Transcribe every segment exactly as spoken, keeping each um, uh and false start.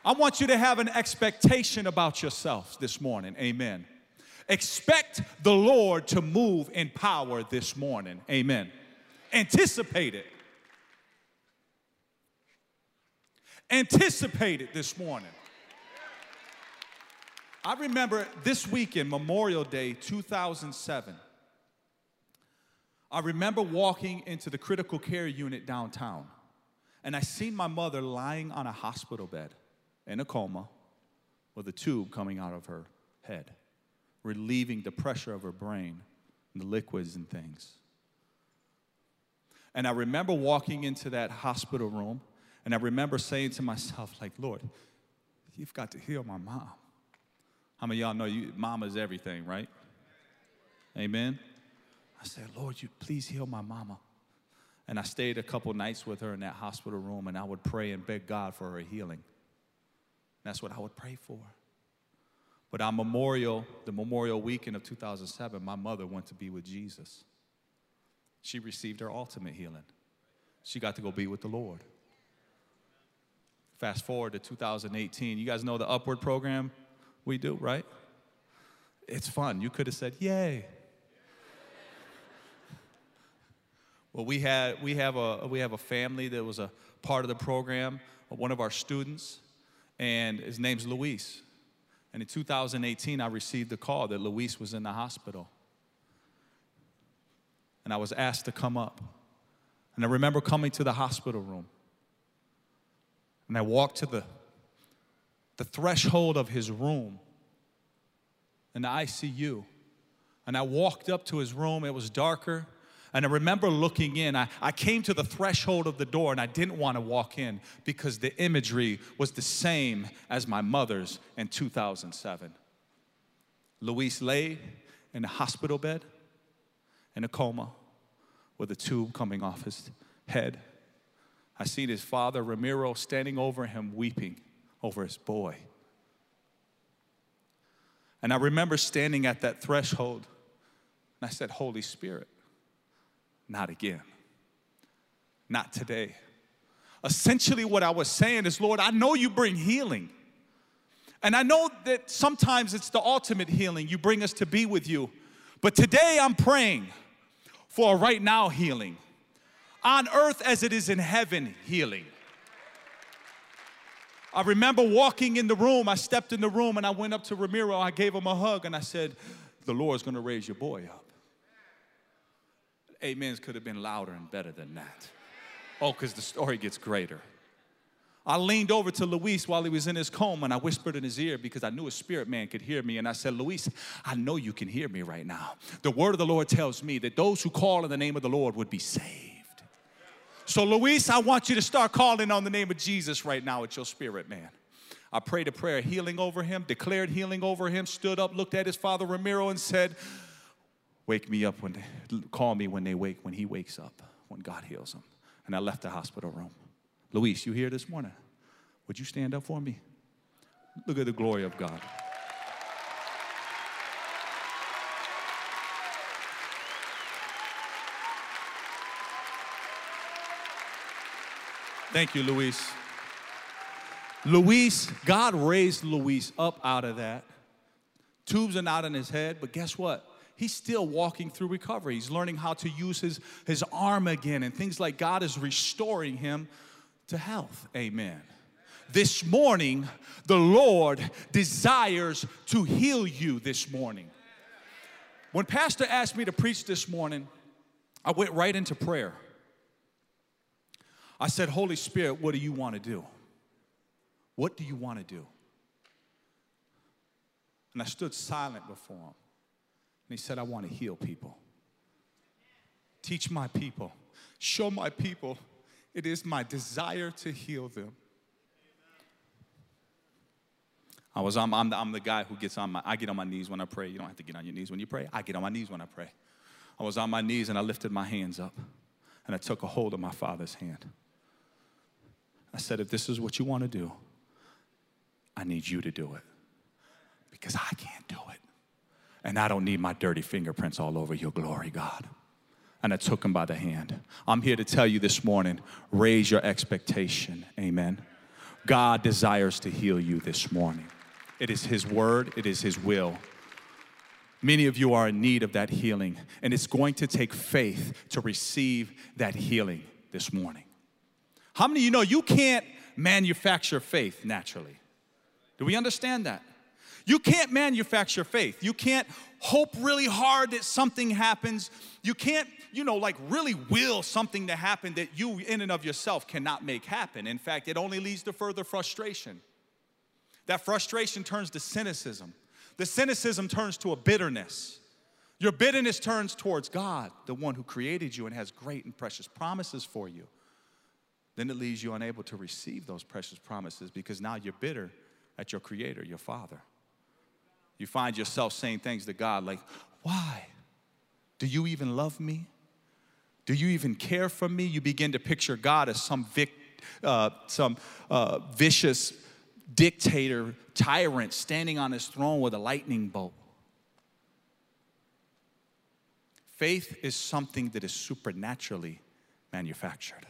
I want you to have an expectation about yourselves this morning. Amen. Expect the Lord to move in power this morning. Amen. Anticipate it. Anticipate it this morning. I remember this weekend, Memorial Day two thousand seven. I remember walking into the critical care unit downtown, and I seen my mother lying on a hospital bed in a coma with a tube coming out of her head, relieving the pressure of her brain and the liquids and things. And I remember walking into that hospital room, and I remember saying to myself, like, Lord, you've got to heal my mom. How many of y'all know you, mama is everything, right? Amen? I said, Lord, you please heal my mama. And I stayed a couple nights with her in that hospital room, and I would pray and beg God for her healing. That's what I would pray for. But on Memorial, the Memorial weekend of two thousand seven, my mother went to be with Jesus. She received her ultimate healing. She got to go be with the Lord. Fast forward to two thousand eighteen. You guys know the Upward program we do, right? It's fun. You could have said, yay. Well, we had we have a we have a family that was a part of the program, one of our students, and his name's Luis. And in two thousand eighteen, I received a call that Luis was in the hospital. And I was asked to come up. And I remember coming to the hospital room. And I walked to the, the threshold of his room in the I C U. And I walked up to his room. It was darker. And I remember looking in. I, I came to the threshold of the door, and I didn't want to walk in because the imagery was the same as my mother's in two thousand seven. Luis lay in a hospital bed in a coma with a tube coming off his head. I seen his father, Ramiro, standing over him weeping over his boy. And I remember standing at that threshold, and I said, Holy Spirit, not again. Not today. Essentially what I was saying is, Lord, I know you bring healing. And I know that sometimes it's the ultimate healing. You bring us to be with you. But today I'm praying for a right now healing. On earth as it is in heaven healing. I remember walking in the room. I stepped in the room and I went up to Ramiro. I gave him a hug and I said, the Lord's going to raise your boy up. Amens could have been louder and better than that. Oh, because the story gets greater. I leaned over to Luis while he was in his coma, and I whispered in his ear because I knew a spirit man could hear me. And I said, Luis, I know you can hear me right now. The word of the Lord tells me that those who call in the name of the Lord would be saved. So, Luis, I want you to start calling on the name of Jesus right now at your spirit man. I prayed a prayer of healing over him, declared healing over him, stood up, looked at his father Ramiro and said, wake me up when they, call me when they wake, when he wakes up, when God heals him. And I left the hospital room. Luis, you here this morning? Would you stand up for me? Look at the glory of God. Thank you, Luis. Luis, God raised Luis up out of that. Tubes are not in his head, but guess what? He's still walking through recovery. He's learning how to use his, his arm again and things like God is restoring him to health. Amen. This morning, the Lord desires to heal you this morning. When Pastor asked me to preach this morning, I went right into prayer. I said, Holy Spirit, what do you want to do? What do you want to do? And I stood silent before him. And he said, I want to heal people. Teach my people. Show my people it is my desire to heal them. I was on, I'm, the, I'm the guy who gets on my, I get on my knees when I pray. You don't have to get on your knees when you pray. I get on my knees when I pray. I was on my knees and I lifted my hands up. And I took a hold of my Father's hand. I said, if this is what you want to do, I need you to do it. Because I can't do it. And I don't need my dirty fingerprints all over your glory, God. And I took him by the hand. I'm here to tell you this morning, raise your expectation. Amen. God desires to heal you this morning. It is His word. It is His will. Many of you are in need of that healing, and it's going to take faith to receive that healing this morning. How many of you know you can't manufacture faith naturally? Do we understand that? You can't manufacture faith. You can't hope really hard that something happens. You can't, you know, like really will something to happen that you in and of yourself cannot make happen. In fact, it only leads to further frustration. That frustration turns to cynicism. The cynicism turns to a bitterness. Your bitterness turns towards God, the one who created you and has great and precious promises for you. Then it leaves you unable to receive those precious promises because now you're bitter at your Creator, your Father. You find yourself saying things to God like, why? Do you even love me? Do you even care for me? You begin to picture God as some, vic, uh, some uh, vicious dictator, tyrant standing on his throne with a lightning bolt. Faith is something that is supernaturally manufactured.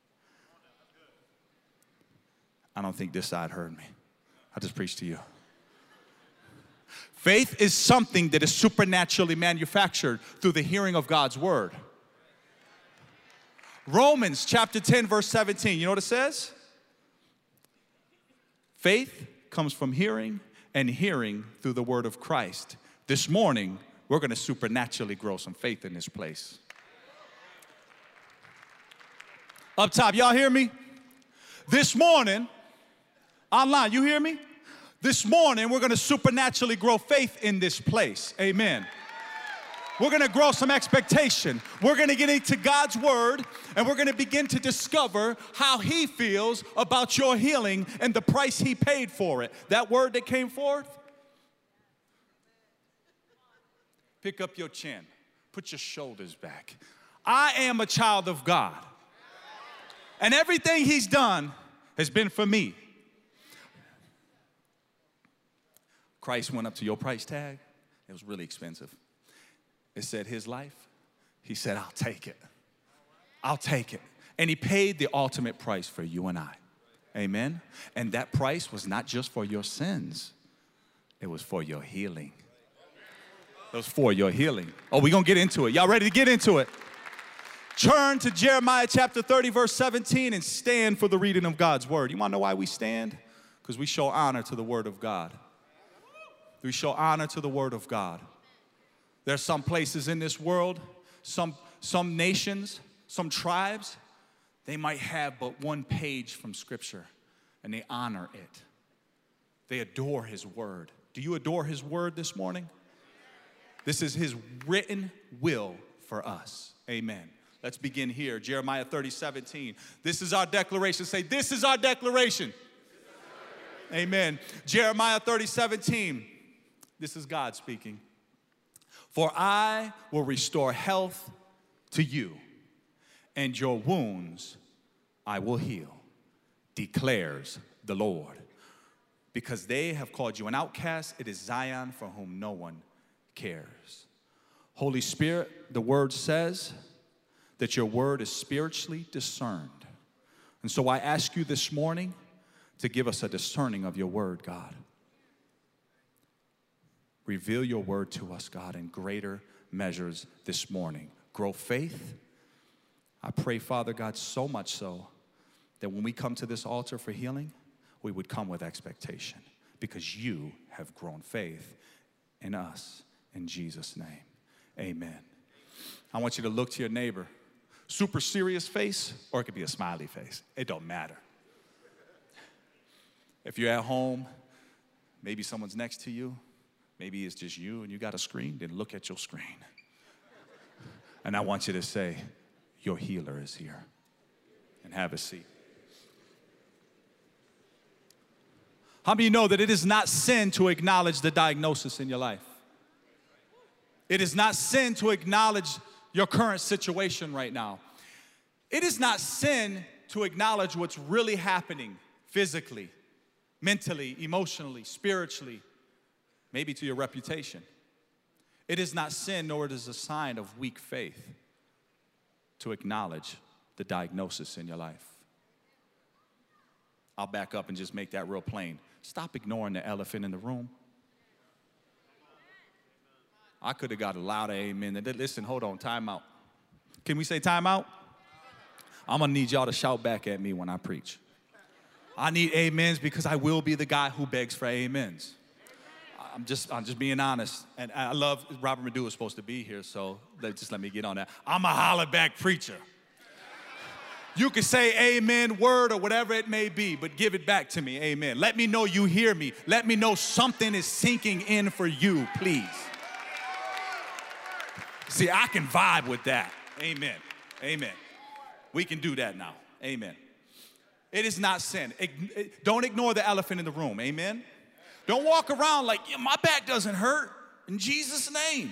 I don't think this side heard me. I just preached to you. Faith is something that is supernaturally manufactured through the hearing of God's word. Romans chapter ten, verse seventeen, you know what it says? Faith comes from hearing, and hearing through the word of Christ. This morning, we're going to supernaturally grow some faith in this place. Up top, y'all hear me? This morning, online, you hear me? This morning, we're going to supernaturally grow faith in this place. Amen. We're going to grow some expectation. We're going to get into God's word, and we're going to begin to discover how He feels about your healing and the price He paid for it. That word that came forth, pick up your chin. Put your shoulders back. I am a child of God, and everything He's done has been for me. Christ went up to your price tag. It was really expensive. It said His life. He said, I'll take it. I'll take it. And He paid the ultimate price for you and I. Amen. And that price was not just for your sins. It was for your healing. It was for your healing. Oh, we're going to get into it. Y'all ready to get into it? Turn to Jeremiah chapter thirty, verse seventeen, and stand for the reading of God's word. You want to know why we stand? Because we show honor to the word of God. We show honor to the word of God. There are some places in this world, some, some nations, some tribes, they might have but one page from Scripture, and they honor it. They adore His word. Do you adore His word this morning? This is His written will for us. Amen. Let's begin here. Jeremiah thirty, seventeen. This is our declaration. Say, this is our declaration. Amen. Jeremiah thirty, seventeen. This is God speaking. For I will restore health to you, and your wounds I will heal, declares the Lord. Because they have called you an outcast, it is Zion for whom no one cares. Holy Spirit, the word says that your word is spiritually discerned. And so I ask you this morning to give us a discerning of your word, God. Reveal your word to us, God, in greater measures this morning. Grow faith. I pray, Father God, so much so that when we come to this altar for healing, we would come with expectation because you have grown faith in us. In Jesus' name, amen. I want you to look to your neighbor. Super serious face, or it could be a smiley face. It don't matter. If you're at home, maybe someone's next to you. Maybe it's just you and you got a screen, then look at your screen. And I want you to say, your healer is here. And have a seat. How many of you know that it is not sin to acknowledge the diagnosis in your life? It is not sin to acknowledge your current situation right now. It is not sin to acknowledge what's really happening physically, mentally, emotionally, spiritually, maybe to your reputation. It is not sin, nor it is a sign of weak faith to acknowledge the diagnosis in your life. I'll back up and just make that real plain. Stop ignoring the elephant in the room. I could have got a louder amen. Listen, hold on, time out. Can we say time out? I'm going to need y'all to shout back at me when I preach. I need amens because I will be the guy who begs for amens. I'm just, I'm just being honest. And I love, Robert Madu is supposed to be here, so let, just let me get on that. I'm a holler back preacher. You can say amen, word, or whatever it may be, but give it back to me, amen. Let me know you hear me. Let me know something is sinking in for you, please. See, I can vibe with that. Amen. Amen. We can do that now. Amen. It is not sin. Don't ignore the elephant in the room. Amen. Don't walk around like, yeah, my back doesn't hurt. In Jesus' name.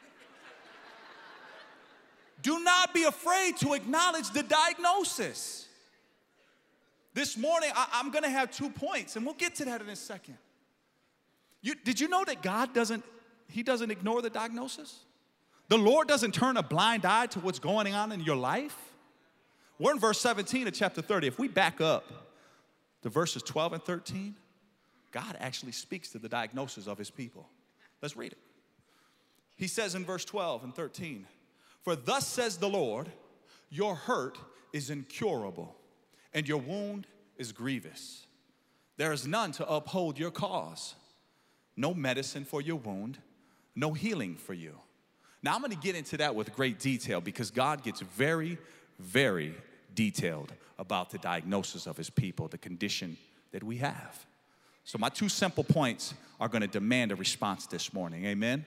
Do not be afraid to acknowledge the diagnosis. This morning, I, I'm going to have two points, and we'll get to that in a second. You, did you know that God doesn't, he doesn't ignore the diagnosis? The Lord doesn't turn a blind eye to what's going on in your life. We're in verse seventeen of chapter thirty. If we back up to verses twelve and thirteen, God actually speaks to the diagnosis of his people. Let's read it. He says in verse twelve and thirteen, "For thus says the Lord, your hurt is incurable, and your wound is grievous. There is none to uphold your cause. No medicine for your wound, no healing for you." Now, I'm going to get into that with great detail because God gets very, very detailed about the diagnosis of his people, the condition that we have. So my two simple points are going to demand a response this morning. Amen?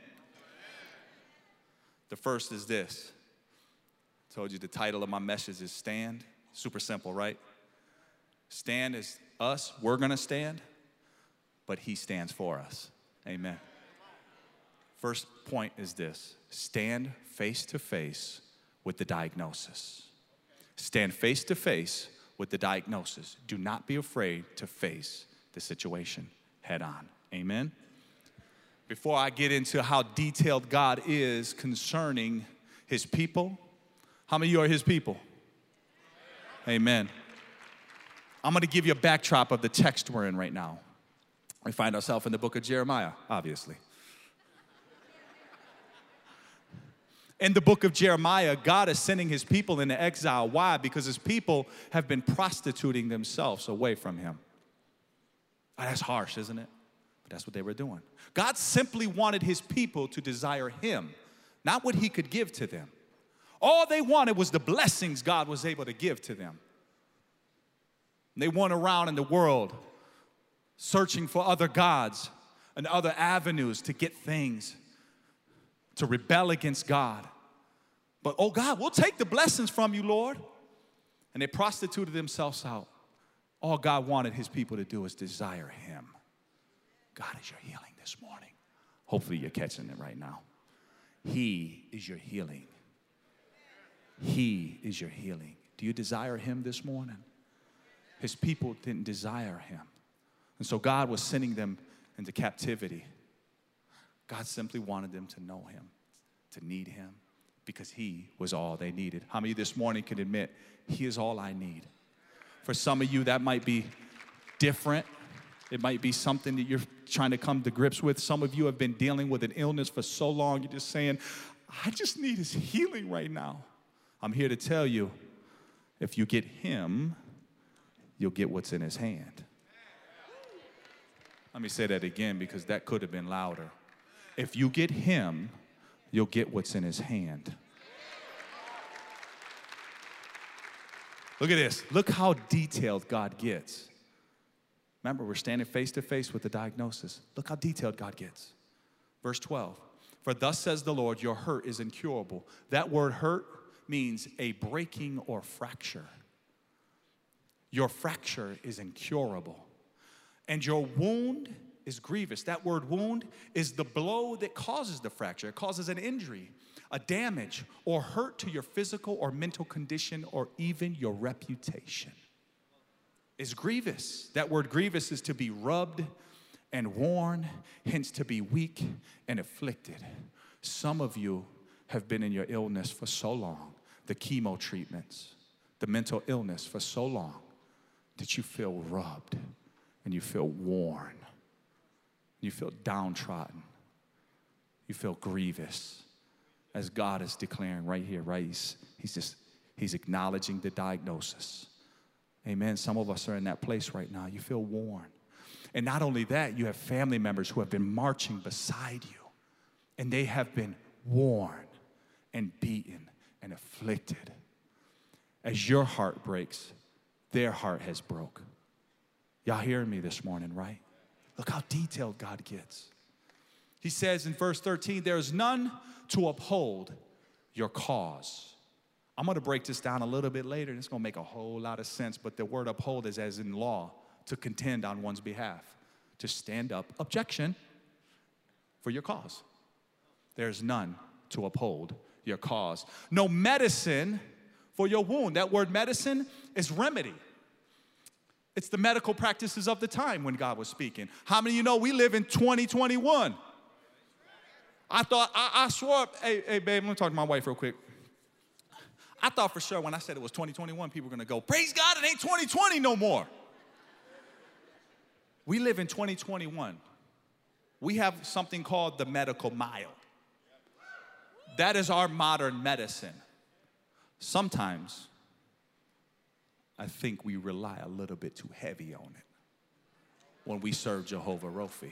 The first is this. I told you the title of my message is Stand. Super simple, right? Stand is us. We're going to stand, but he stands for us. Amen. First point is this. Stand face to face with the diagnosis. Stand face to face with the diagnosis. Do not be afraid to face the situation head on. Amen? Before I get into how detailed God is concerning his people, how many of you are his people? Amen. I'm going to give you a backdrop of the text we're in right now. We find ourselves in the book of Jeremiah, obviously. In the book of Jeremiah, God is sending his people into exile. Why? Because his people have been prostituting themselves away from him. Oh, that's harsh, isn't it? But that's what they were doing. God simply wanted his people to desire him, not what he could give to them. All they wanted was the blessings God was able to give to them. They went around in the world searching for other gods and other avenues to get things, to rebel against God. But, oh God, we'll take the blessings from you, Lord. And they prostituted themselves out. All God wanted his people to do is desire him. God is your healing this morning. Hopefully you're catching it right now. He is your healing. He is your healing. Do you desire him this morning? His people didn't desire him. And so God was sending them into captivity. God simply wanted them to know him, to need him, because he was all they needed. How many this morning can admit, he is all I need? For some of you, that might be different. It might be something that you're trying to come to grips with. Some of you have been dealing with an illness for so long, you're just saying, I just need his healing right now. I'm here to tell you, if you get him, you'll get what's in his hand. Let me say that again because that could have been louder. If you get him, you'll get what's in his hand. Look at this. Look how detailed God gets. Remember, we're standing face to face with the diagnosis. Look how detailed God gets. Verse twelve. For thus says the Lord, your hurt is incurable. That word hurt means a breaking or fracture. Your fracture is incurable. And your wound is grievous. That word wound is the blow that causes the fracture. It causes an injury, a damage, or hurt to your physical or mental condition or even your reputation. It's grievous. That word grievous is to be rubbed and worn, hence to be weak and afflicted. Some of you have been in your illness for so long, the chemo treatments, the mental illness for so long, that you feel rubbed and you feel worn. You feel downtrodden. You feel grievous. As God is declaring right here, right? He's, he's just, he's acknowledging the diagnosis. Amen. Some of us are in that place right now. You feel worn. And not only that, you have family members who have been marching beside you, and they have been worn and beaten and afflicted. As your heart breaks, their heart has broke. Y'all hearing me this morning, right? Look how detailed God gets. He says in verse thirteen, there is none to uphold your cause. I'm going to break this down a little bit later, and it's going to make a whole lot of sense, but the word uphold is as in law, to contend on one's behalf, to stand up, objection, for your cause. There's none to uphold your cause. No medicine for your wound. That word medicine is remedy. It's the medical practices of the time when God was speaking. How many of you know we live in twenty twenty-one? I thought, I, I swore, hey, hey, babe, let me talk to my wife real quick. I thought for sure when I said it was twenty twenty-one, people were going to go, praise God, it ain't twenty twenty no more. We live in twenty twenty-one. We have something called the medical mile. That is our modern medicine. Sometimes, I think we rely a little bit too heavy on it when we serve Jehovah Rophi.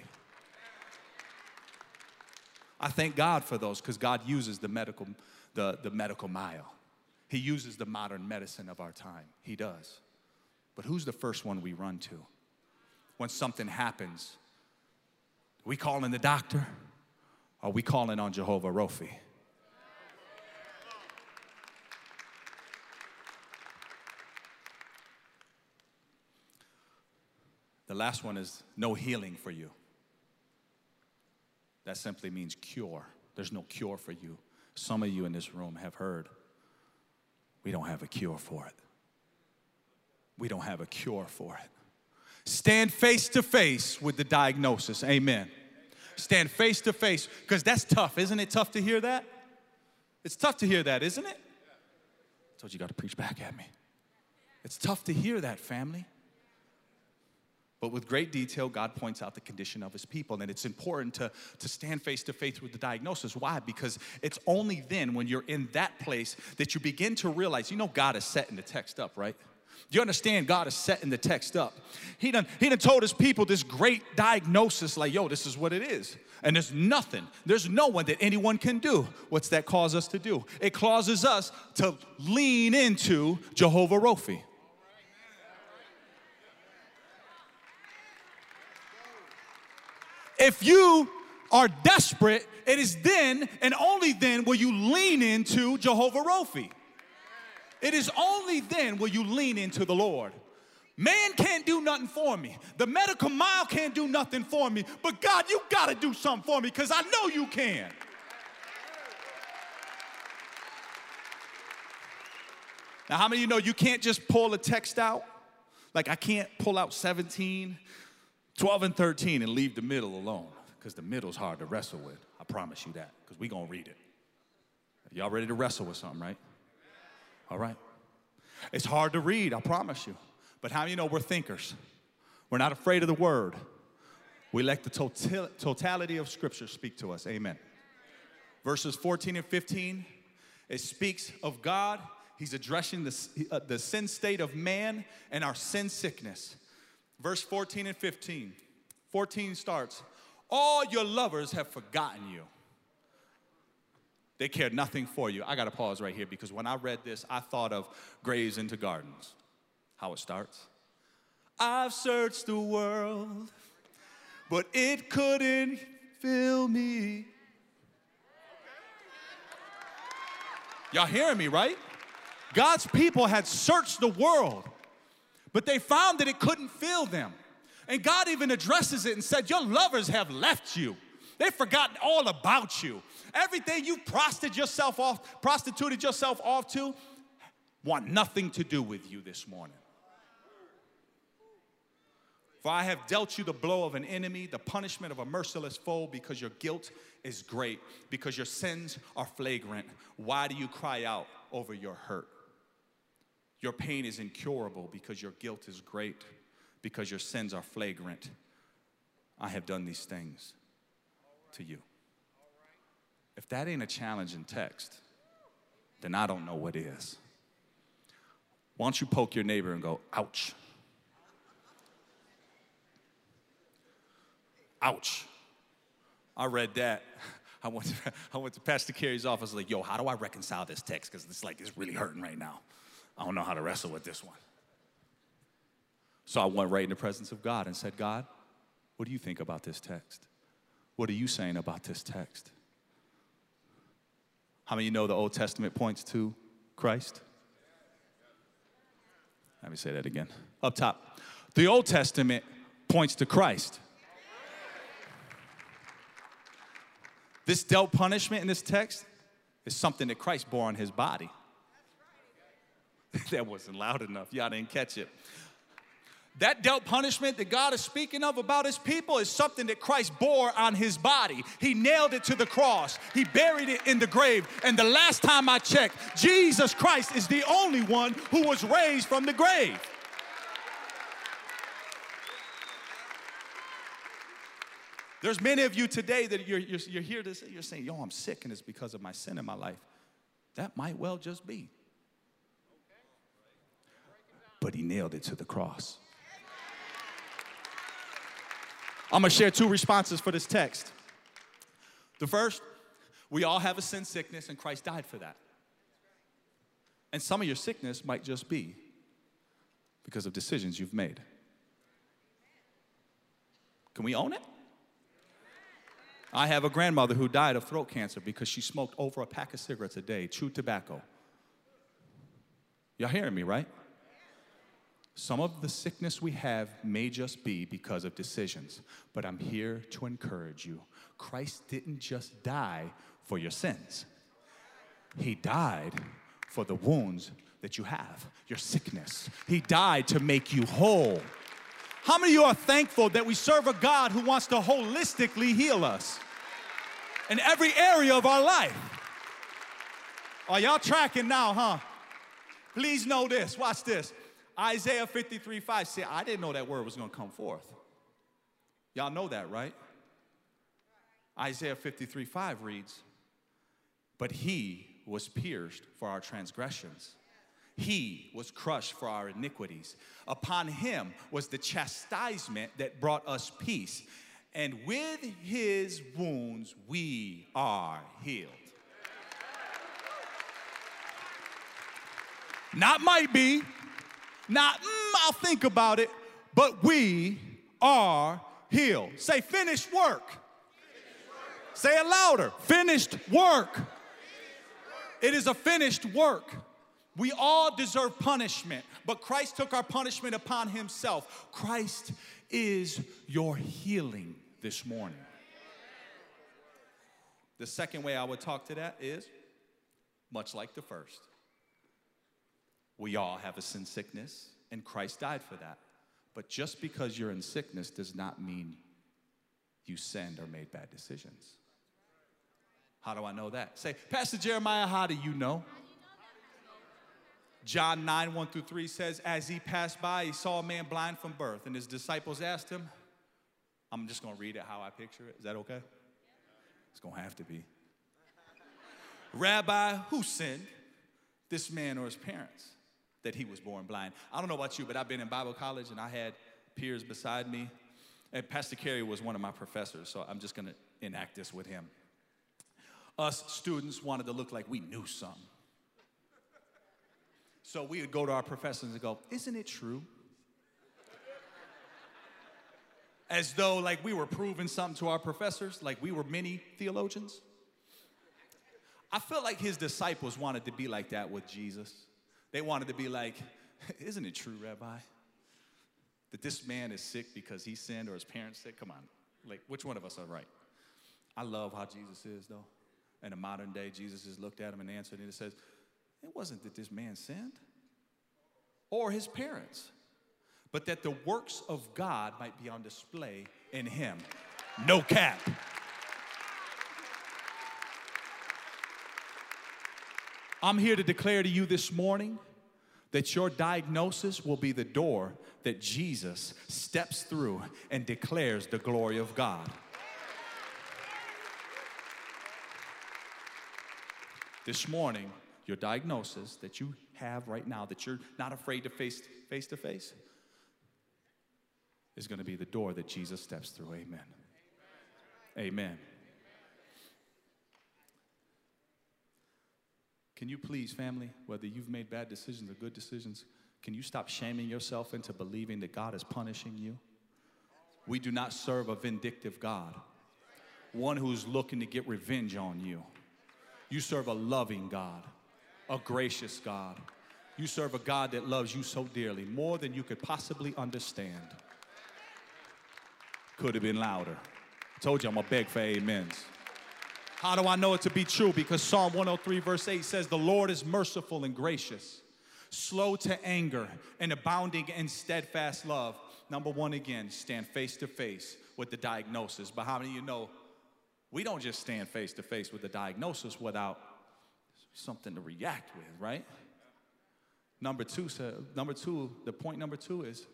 I thank God for those because God uses the medical, the, the medical mile. He uses the modern medicine of our time. He does. But who's the first one we run to? When something happens, are we calling the doctor? Or are we calling on Jehovah Rophi? The last one is no healing for you. That simply means cure. There's no cure for you. Some of you in this room have heard, we don't have a cure for it. We don't have a cure for it. Stand face to face with the diagnosis. Amen. Stand face to face, because that's tough. Isn't it tough to hear that? It's tough to hear that, isn't it? I told you you got to preach back at me. It's tough to hear that, family. But with great detail, God points out the condition of his people. And it's important to, to stand face to face with the diagnosis. Why? Because it's only then when you're in that place that you begin to realize, you know, God is setting the text up, right? You understand God is setting the text up. He done, he done told his people this great diagnosis, like, yo, this is what it is. And there's nothing, there's no one that anyone can do. What's that cause us to do? It causes us to lean into Jehovah Rophi. If you are desperate, it is then and only then will you lean into Jehovah Rophi. It is only then will you lean into the Lord. Man can't do nothing for me. The medical mile can't do nothing for me. But God, you got to do something for me because I know you can. Now, how many of you know you can't just pull a text out? Like I can't pull out seventeen, twelve, and thirteen and leave the middle alone because the middle's hard to wrestle with. I promise you that because we're going to read it. Y'all ready to wrestle with something, right? All right. It's hard to read, I promise you. But how many of you know we're thinkers? We're not afraid of the word. We let the total, totality of Scripture speak to us. Amen. Verses fourteen and fifteen, it speaks of God. He's addressing the, uh, the sin state of man and our sin sickness. Verse fourteen and fifteen. fourteen starts, all your lovers have forgotten you. They care nothing for you. I got to pause right here because when I read this, I thought of Graves into Gardens. How it starts. I've searched the world, but it couldn't fill me. Y'all hearing me, right? God's people had searched the world, but they found that it couldn't fill them. And God even addresses it and said, your lovers have left you. They've forgotten all about you. Everything you prostituted yourself off, prostituted yourself off to, want nothing to do with you this morning. For I have dealt you the blow of an enemy, the punishment of a merciless foe, because your guilt is great, because your sins are flagrant. Why do you cry out over your hurt? Your pain is incurable because your guilt is great, because your sins are flagrant. I have done these things to you. If that ain't a challenging text, then I don't know what is. Why don't you poke your neighbor and go, ouch. Ouch. I read that. I went to, I went to Pastor Carey's office like, yo, how do I reconcile this text? Because it's like, it's really hurting right now. I don't know how to wrestle with this one. So I went right in the presence of God and said, God, what do you think about this text? What are you saying about this text? How many of you know the Old Testament points to Christ? Let me say that again. Up top. The Old Testament points to Christ. This dealt punishment in this text is something that Christ bore on his body. That wasn't loud enough. Y'all didn't catch it. That dealt punishment that God is speaking of about his people is something that Christ bore on his body. He nailed it to the cross. He buried it in the grave. And the last time I checked, Jesus Christ is the only one who was raised from the grave. There's many of you today that you're, you're, you're here to say, you're saying, yo, I'm sick and it's because of my sin in my life. That might well just be. But he nailed it to the cross. I'm going to share two responses for this text. The first, we all have a sin sickness and Christ died for that. And some of your sickness might just be because of decisions you've made. Can we own it? I have a grandmother who died of throat cancer because she smoked over a pack of cigarettes a day, chewed tobacco. Y'all hearing me, right? Some of the sickness we have may just be because of decisions, but I'm here to encourage you. Christ didn't just die for your sins. He died for the wounds that you have, your sickness. He died to make you whole. How many of you are thankful that we serve a God who wants to holistically heal us in every area of our life? Are y'all tracking now, huh? Please know this. Watch this. Isaiah fifty-three five. See, I didn't know that word was going to come forth. Y'all know that, right? Isaiah fifty-three five reads, but he was pierced for our transgressions. He was crushed for our iniquities. Upon him was the chastisement that brought us peace. And with his wounds we are healed. Not might be, not mm, I'll think about it, but we are healed. Say finished work. Finished work. Say it louder. Finished work. Finished work. It is a finished work. We all deserve punishment, but Christ took our punishment upon himself. Christ is your healing this morning. The second way I would talk to that is much like the first. We all have a sin sickness, and Christ died for that. But just because you're in sickness does not mean you sinned or made bad decisions. How do I know that? Say, Pastor Jeremiah, how do you know? John nine, one through three says, as he passed by, he saw a man blind from birth, and his disciples asked him, I'm just going to read it how I picture it. Is that okay? It's going to have to be. Rabbi, who sinned, this man or his parents, that he was born blind? I don't know about you, but I've been in Bible college, and I had peers beside me, and Pastor Carey was one of my professors, so I'm just going to enact this with him. Us students wanted to look like we knew something. So we would go to our professors and go, isn't it true? As though like we were proving something to our professors, like we were mini theologians. I feel like his disciples wanted to be like that with Jesus. They wanted to be like, isn't it true, Rabbi, that this man is sick because he sinned or his parents sick? Come on, like which one of us are right? I love how Jesus is, though. In the modern day, Jesus has looked at him and answered, and it says, it wasn't that this man sinned or his parents, but that the works of God might be on display in him. No cap. I'm here to declare to you this morning, that your diagnosis will be the door that Jesus steps through and declares the glory of God. This morning, your diagnosis that you have right now, that you're not afraid to face face to face, is going to be the door that Jesus steps through. Amen. Amen. Can you please, family, whether you've made bad decisions or good decisions, can you stop shaming yourself into believing that God is punishing you? We do not serve a vindictive God, one who's looking to get revenge on you. You serve a loving God, a gracious God. You serve a God that loves you so dearly, more than you could possibly understand. Could have been louder. I told you I'm going to beg for amens. How do I know it to be true? Because Psalm one oh three verse eight says, the Lord is merciful and gracious, slow to anger, and abounding in steadfast love. Number one, again, stand face to face with the diagnosis. But how many of you know we don't just stand face to face with the diagnosis without something to react with, right? Number two, so number two, the point number two is,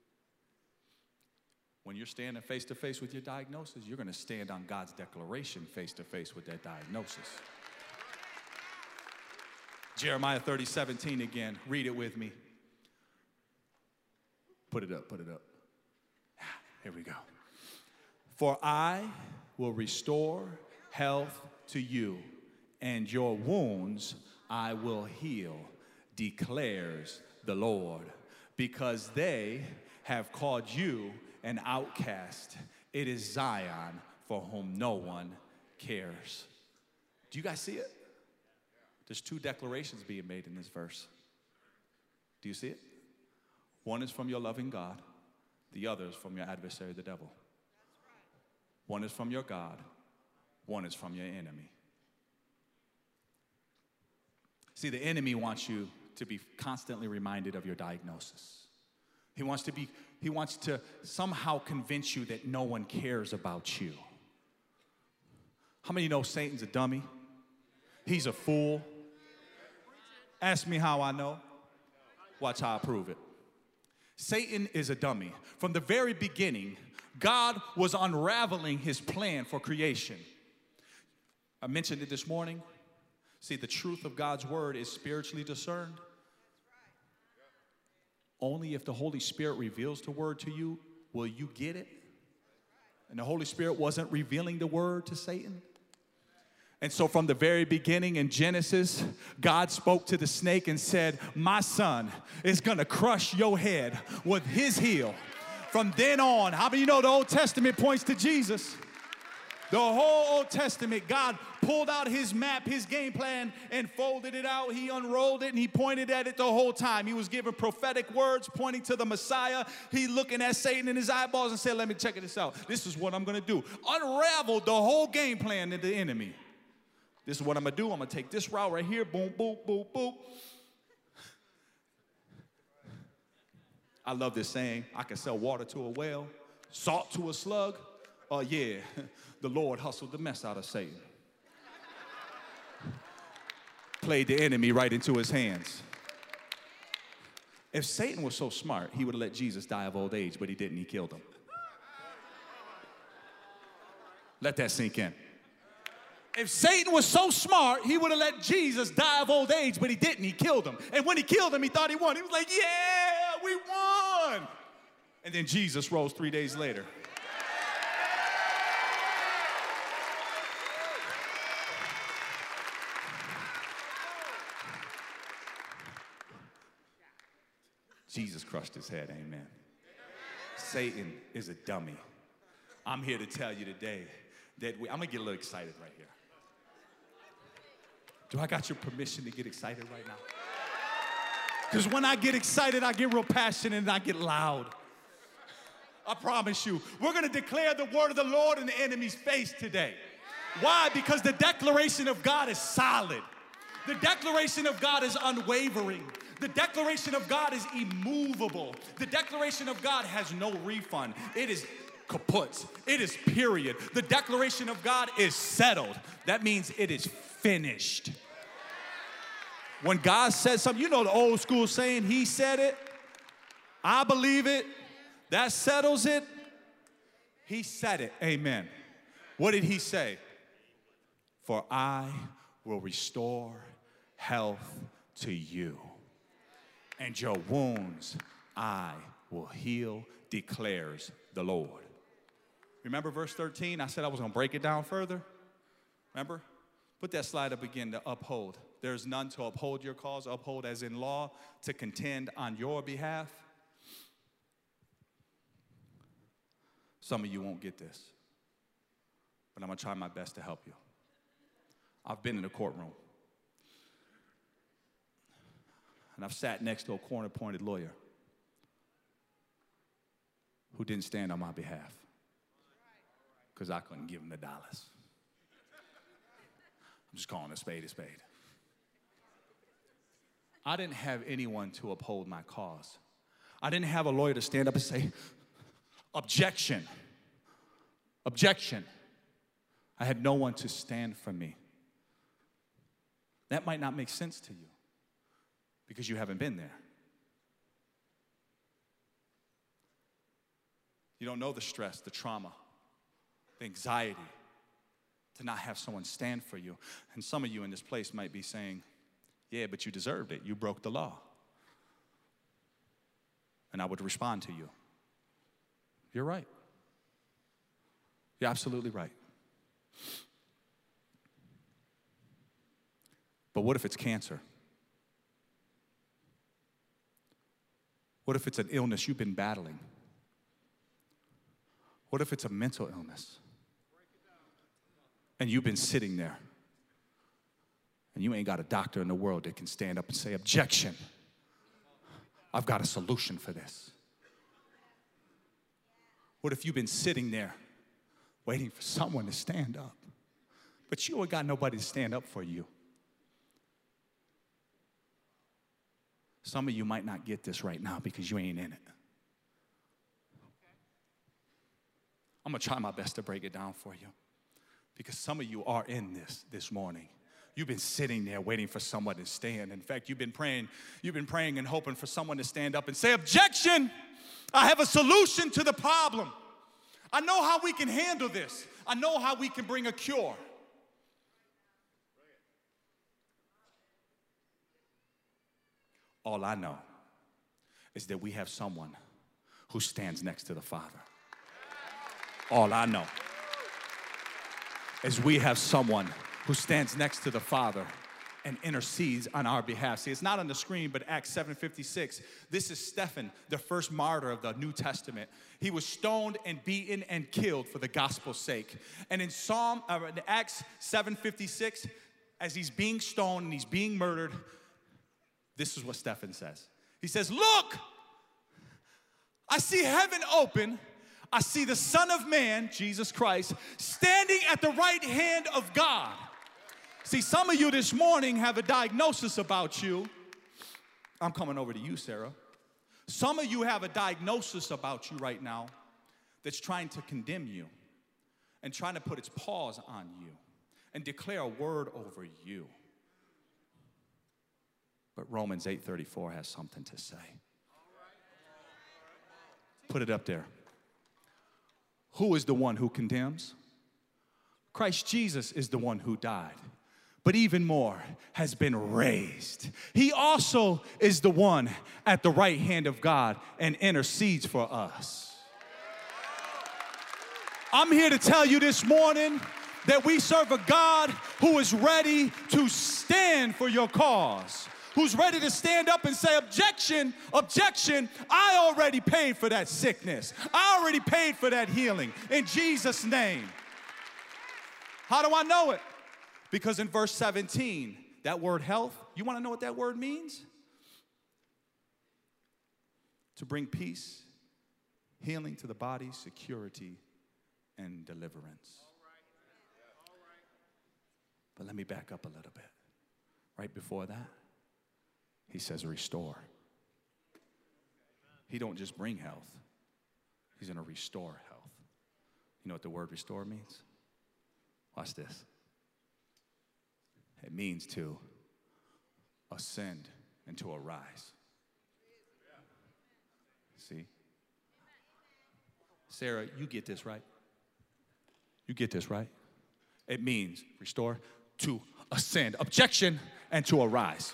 when you're standing face to face with your diagnosis, you're going to stand on God's declaration face to face with that diagnosis. Jeremiah thirty seventeen again. Read it with me. Put it up, put it up. Here we go. For I will restore health to you, and your wounds I will heal, declares the Lord, because they have called you an outcast. It is Zion for whom no one cares. Do you guys see it? There's two declarations being made in this verse. Do you see it? One is from your loving God. The other is from your adversary, the devil. One is from your God. One is from your enemy. See, the enemy wants you to be constantly reminded of your diagnosis. He wants to be, he wants to somehow convince you that no one cares about you. How many of you know Satan's a dummy? He's a fool. Ask me how I know. Watch how I prove it. Satan is a dummy. From the very beginning, God was unraveling his plan for creation. I mentioned it this morning. See, the truth of God's word is spiritually discerned. Only if the Holy Spirit reveals the word to you will you get it. And the Holy Spirit wasn't revealing the word to Satan. And so from the very beginning in Genesis, God spoke to the snake and said, my son is going to crush your head with his heel. From then on, how many of you know the Old Testament points to Jesus? The whole Old Testament, God pulled out his map, his game plan, and folded it out. He unrolled it, and he pointed at it the whole time. He was giving prophetic words pointing to the Messiah. He looking at Satan in his eyeballs and said, let me check this out. This is what I'm going to do. Unraveled the whole game plan of the enemy. This is what I'm going to do. I'm going to take this route right here. Boom, boom, boom, boom. I love this saying. I can sell water to a whale, salt to a slug. Oh, uh, yeah, the Lord hustled the mess out of Satan. Played the enemy right into his hands. If Satan was so smart, he would have let Jesus die of old age, but he didn't. He killed him. Let that sink in. If Satan was so smart, he would have let Jesus die of old age, but he didn't. He killed him. And when he killed him, he thought he won. He was like, yeah, we won. And then Jesus rose three days later. Jesus crushed his head, amen. Satan is a dummy. I'm here to tell you today that we, I'm going to get a little excited right here. Do I got your permission to get excited right now? Because when I get excited, I get real passionate and I get loud. I promise you. We're going to declare the word of the Lord in the enemy's face today. Why? Because the declaration of God is solid. The declaration of God is unwavering. The declaration of God is immovable. The declaration of God has no refund. It is kaput. It is period. The declaration of God is settled. That means it is finished. When God said something, you know the old school saying, he said it, I believe it, that settles it. He said it, amen. What did he say? For I will restore health to you, and your wounds I will heal, declares the Lord. Remember verse thirteen? I said I was going to break it down further. Remember? Put that slide up again, to uphold. There's none to uphold your cause, uphold as in law, to contend on your behalf. Some of you won't get this, but I'm going to try my best to help you. I've been in a courtroom, and I've sat next to a court-appointed lawyer who didn't stand on my behalf because I couldn't give him the dollars. I'm just calling a spade a spade. I didn't have anyone to uphold my cause. I didn't have a lawyer to stand up and say, objection, objection. I had no one to stand for me. That might not make sense to you because you haven't been there. You don't know the stress, the trauma, the anxiety to not have someone stand for you. And some of you in this place might be saying, yeah, but you deserved it. You broke the law. And I would respond to you, you're right. You're absolutely right. But what if it's cancer? What if it's an illness you've been battling? What if it's a mental illness? And you've been sitting there, and you ain't got a doctor in the world that can stand up and say, objection. I've got a solution for this. What if you've been sitting there waiting for someone to stand up, but you ain't got nobody to stand up for you? Some of you might not get this right now because you ain't in it. I'm going to try my best to break it down for you because some of you are in this this morning. You've been sitting there waiting for someone to stand. In fact, you've been praying, you've been praying and hoping for someone to stand up and say, objection, I have a solution to the problem. I know how we can handle this. I know how we can bring a cure. All I know is that we have someone who stands next to the Father. All I know is we have someone who stands next to the Father and intercedes on our behalf. See, it's not on the screen, but Acts seven fifty-six. This is Stephen, the first martyr of the New Testament. He was stoned and beaten and killed for the gospel's sake. And in Psalm, uh, in Acts seven fifty-six, as he's being stoned and he's being murdered, this is what Stephen says. He says, look, I see heaven open. I see the Son of Man, Jesus Christ, standing at the right hand of God. See, some of you this morning have a diagnosis about you. I'm coming over to you, Sarah. Some of you have a diagnosis about you right now that's trying to condemn you and trying to put its paws on you and declare a word over you. But Romans eight thirty-four has something to say. Put it up there. Who is the one who condemns? Christ Jesus is the one who died, but even more has been raised. He also is the one at the right hand of God and intercedes for us. I'm here to tell you this morning that we serve a God who is ready to stand for your cause, who's ready to stand up and say, objection, objection, I already paid for that sickness. I already paid for that healing in Jesus' name. How do I know it? Because in verse seventeen, that word health, you want to know what that word means? To bring peace, healing to the body, security, and deliverance. But let me back up a little bit. Right before that, he says restore. He don't just bring health. He's going to restore health. You know what the word restore means? Watch this. It means to ascend and to arise. See? Sarah, you get this, right? You get this, right? It means, restore, to ascend. Objection, and to arise.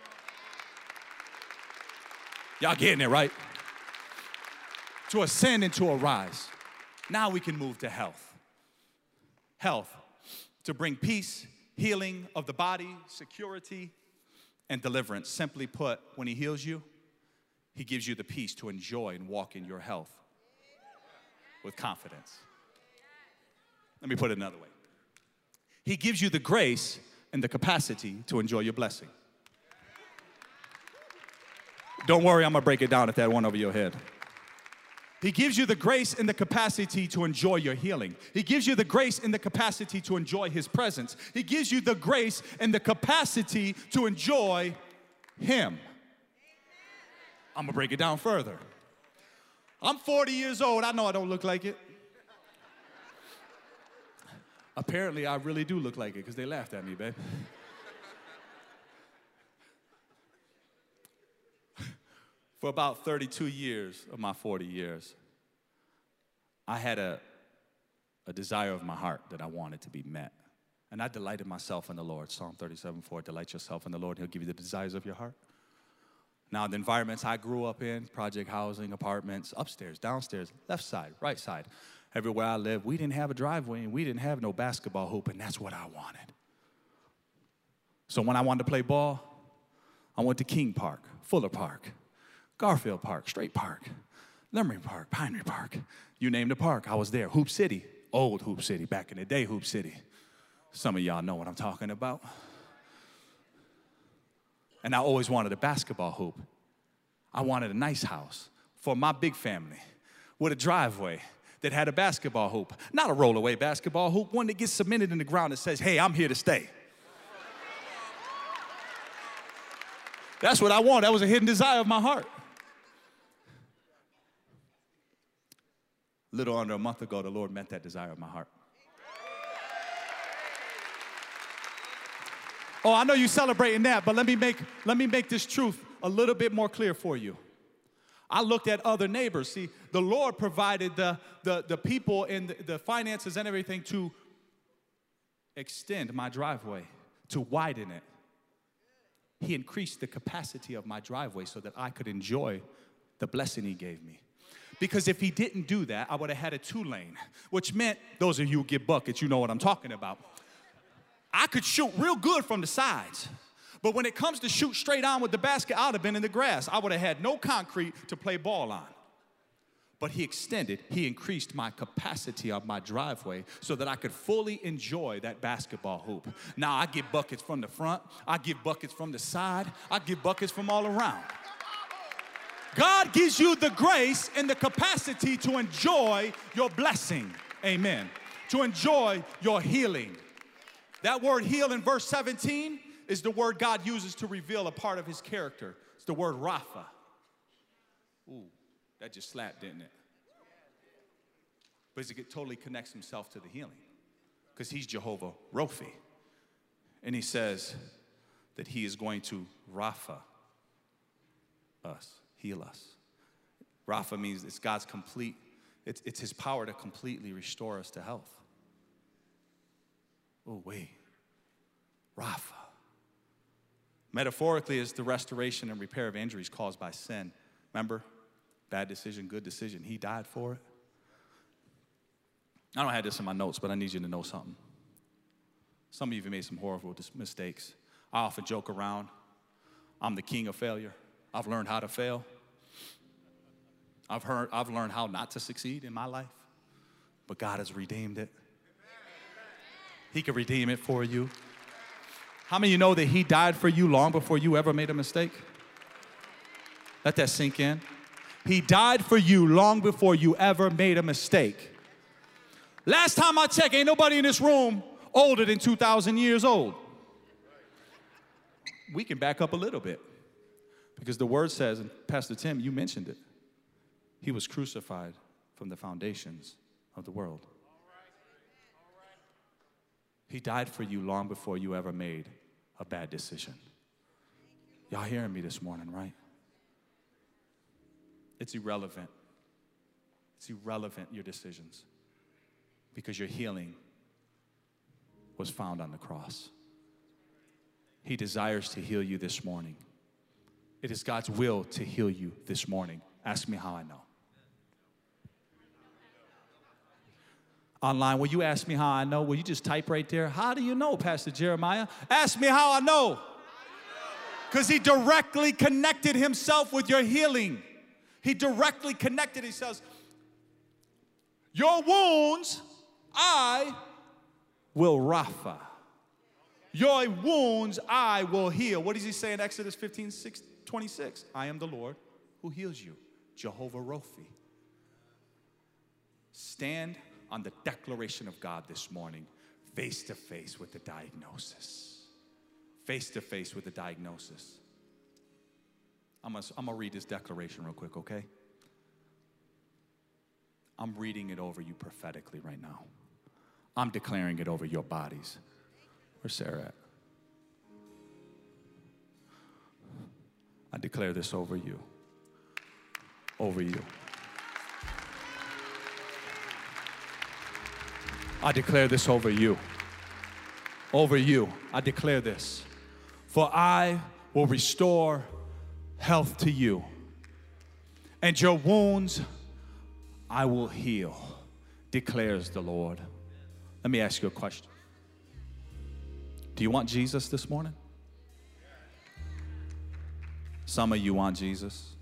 Y'all getting it, right? To ascend and to arise. Now we can move to health. Health, to bring peace, healing of the body, security, and deliverance. Simply put, when he heals you, he gives you the peace to enjoy and walk in your health with confidence. Let me put it another way. He gives you the grace and the capacity to enjoy your blessing. Don't worry, I'm gonna break it down if that went over your head. He gives you the grace and the capacity to enjoy your healing. He gives you the grace and the capacity to enjoy his presence. He gives you the grace and the capacity to enjoy him. I'm gonna break it down further. I'm forty years old. I know I don't look like it. Apparently, I really do look like it because they laughed at me, babe. For about thirty-two years of my forty years, I had a, a desire of my heart that I wanted to be met. And I delighted myself in the Lord. Psalm thirty-seven four, delight yourself in the Lord, he'll give you the desires of your heart. Now, the environments I grew up in, project housing, apartments, upstairs, downstairs, left side, right side, everywhere I lived, we didn't have a driveway and we didn't have no basketball hoop, and that's what I wanted. So when I wanted to play ball, I went to King Park, Fuller Park, Garfield Park, Strait Park, Lemry Park, Pinery Park. You name the park, I was there. Hoop City, old Hoop City, back in the day Hoop City. Some of y'all know what I'm talking about. And I always wanted a basketball hoop. I wanted a nice house for my big family with a driveway that had a basketball hoop. Not a rollaway basketball hoop, one that gets cemented in the ground that says, hey, I'm here to stay. That's what I want. That was a hidden desire of my heart. A little under a month ago, the Lord met that desire of my heart. Oh, I know you're celebrating that, but let me make, let me make this truth a little bit more clear for you. I looked at other neighbors. See, the Lord provided the, the, the people and the, the finances and everything to extend my driveway, to widen it. He increased the capacity of my driveway so that I could enjoy the blessing he gave me. Because if he didn't do that, I would have had a two-lane, which meant, those of you who get buckets, you know what I'm talking about. I could shoot real good from the sides. But when it comes to shoot straight on with the basket, I would have been in the grass. I would have had no concrete to play ball on. But he extended, he increased my capacity of my driveway so that I could fully enjoy that basketball hoop. Now I get buckets from the front, I get buckets from the side, I get buckets from all around. God gives you the grace and the capacity to enjoy your blessing. Amen. To enjoy your healing. That word heal in verse seventeen is the word God uses to reveal a part of his character. It's the word Rapha. Ooh, that just slapped, didn't it? But he totally connects himself to the healing because he's Jehovah Rophi. And he says that he is going to Rapha us, heal us. Rapha means it's God's complete, it's, it's his power to completely restore us to health. Oh, wait. Rapha. Metaphorically, is the restoration and repair of injuries caused by sin. Remember? Bad decision, good decision. He died for it. I don't have this in my notes, but I need you to know something. Some of you have made some horrible mistakes. I often joke around. I'm the king of failure. I've learned how to fail. I've, heard, I've learned how not to succeed in my life. But God has redeemed it. He can redeem it for you. How many of you know that he died for you long before you ever made a mistake? Let that sink in. He died for you long before you ever made a mistake. Last time I checked, ain't nobody in this room older than two thousand years old. We can back up a little bit because the word says, and Pastor Tim, you mentioned it, he was crucified from the foundations of the world. He died for you long before you ever made a bad decision. Y'all hearing me this morning, right? It's irrelevant. It's irrelevant, your decisions, because your healing was found on the cross. He desires to heal you this morning. It is God's will to heal you this morning. Ask me how I know. Online, will you ask me how I know? Will you just type right there? How do you know, Pastor Jeremiah? Ask me how I know. Because he directly connected himself with your healing. He directly connected. He says, your wounds, I will Rapha. Your wounds, I will heal. What does he say in Exodus fifteen, twenty-six? I am the Lord who heals you, Jehovah Rophi. Stand on the declaration of God this morning, face to face with the diagnosis. Face to face with the diagnosis. I'm gonna, I'm gonna read this declaration real quick, okay? I'm reading it over you prophetically right now. I'm declaring it over your bodies. Where's Sarah at? I declare this over you. Over you. I declare this over you. Over you. I declare this. For I will restore health to you, and your wounds I will heal, declares the Lord. Let me ask you a question. Do you want Jesus this morning? Some of you want Jesus.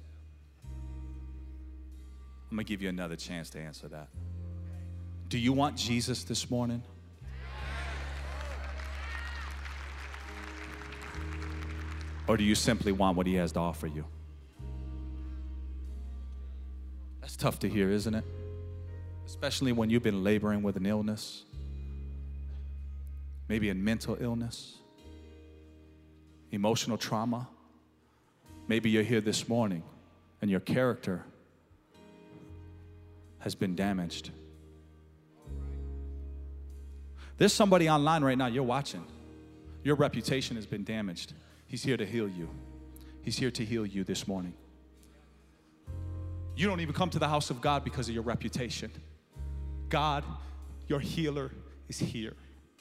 I'm going to give you another chance to answer that. Do you want Jesus this morning? Or do you simply want what he has to offer you? That's tough to hear, isn't it? Especially when you've been laboring with an illness, maybe a mental illness, emotional trauma. Maybe you're here this morning and your character has been damaged. There's somebody online right now, you're watching. Your reputation has been damaged. He's here to heal you. He's here to heal you this morning. You don't even come to the house of God because of your reputation. God, your healer, is here.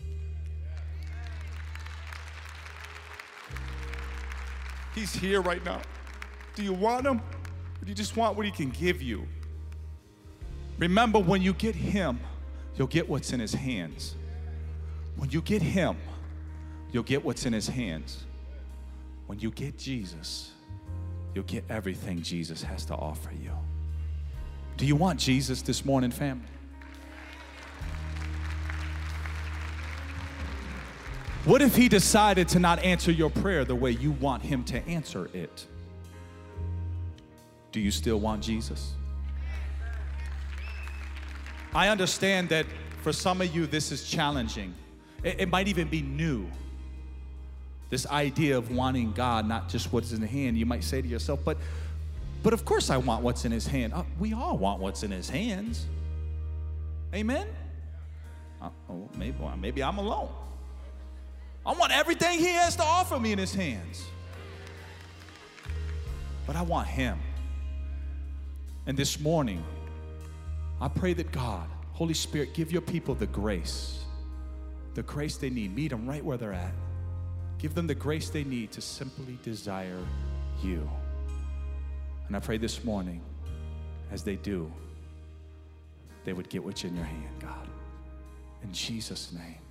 He's here right now. Do you want him? Or do you just want what he can give you? Remember, when you get him, you'll get what's in his hands. When you get him, you'll get what's in his hands. When you get Jesus, you'll get everything Jesus has to offer you. Do you want Jesus this morning, family? What if he decided to not answer your prayer the way you want him to answer it? Do you still want Jesus? I understand that for some of you this is challenging. It, it might even be new. This idea of wanting God, not just what's in the hand. You might say to yourself, but, but of course I want what's in his hand. Uh, we all want what's in his hands. Amen? Uh, oh, maybe, well, maybe I'm alone. I want everything he has to offer me in his hands. But I want him. And this morning, I pray that God, Holy Spirit, give your people the grace, the grace they need. Meet them right where they're at. Give them the grace they need to simply desire you. And I pray this morning, as they do, they would get what's in your hand, God. In Jesus' name.